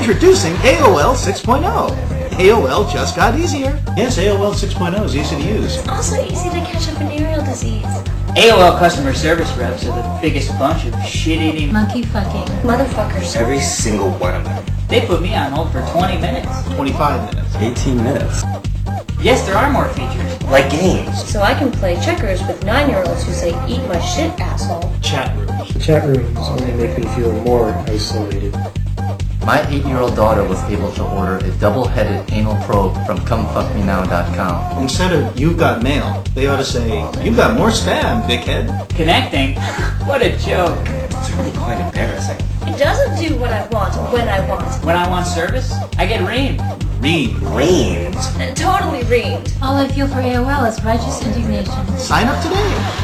Introducing AOL 6.0. AOL just got easier. Yes, AOL 6.0 is easy to use. It's also easy to catch a venereal disease. AOL customer service reps are the biggest bunch of shit-eating monkey-fucking motherfuckers. Every single one of them. They put me on hold for 20 minutes. 25 minutes. 18 minutes. Yes, there are more features. Like games. So I can play checkers with 9-year-olds who say, "Eat my shit, asshole." Chat rooms. Chat rooms only make me feel more isolated. My 8-year-old daughter was able to order a double-headed anal probe from ComeFuckMeNow.com. Instead of "you've got mail," they ought to say "you've got more spam, dickhead." Connecting? What a joke. It's really quite embarrassing. It doesn't do what I want when I want. When I want service, I get reamed. Reamed. Totally reamed. All I feel for AOL is righteous indignation. Sign up today.